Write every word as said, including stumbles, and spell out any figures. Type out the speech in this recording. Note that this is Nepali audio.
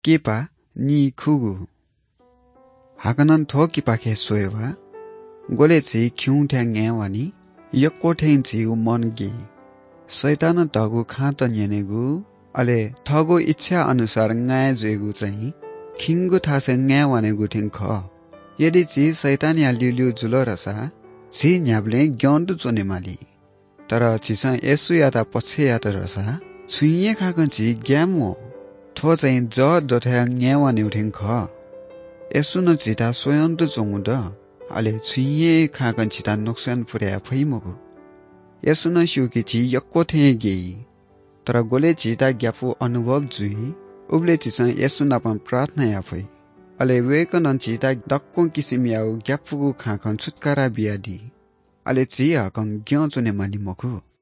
केपा नी खुगु हाकनन थोकी पाखे सोएवा गोले छि खिउ ठ्याङ वानी यक्को ठेन छि उ मन गे शैतान तगु खात न्यनेगु अले थगो इच्छा अनुसार ngaय जुएगु चाहिँ खिंगु थासे ngaय वानेगु ठिङ ख यदि छि शैतान या लिलु जुलो रसा छि न्याब्ले ग्यन्द चोने माली तर छिसा यसु याता पछि याता रसा छुइए खाकन छि ग्यामो थो चाहिँ ज दथया ngaय वाने ठिङ ख यसु न छिता स्वयं त जोंगु द अले छुइए खाकन छिता नोक्सान फुर्या फैमगु यसु न शिउकी छि यक्को थे गे तर गोले छिता ग्याफु अनुभव जुई उबले छिसा यसु नपन प्रार्थना या फै अले वेकन छिता दक्को किसिम याउ ग्याफुगु खाकन छुटकारा बियादी अले छि हकन ग्य चुने माली मखु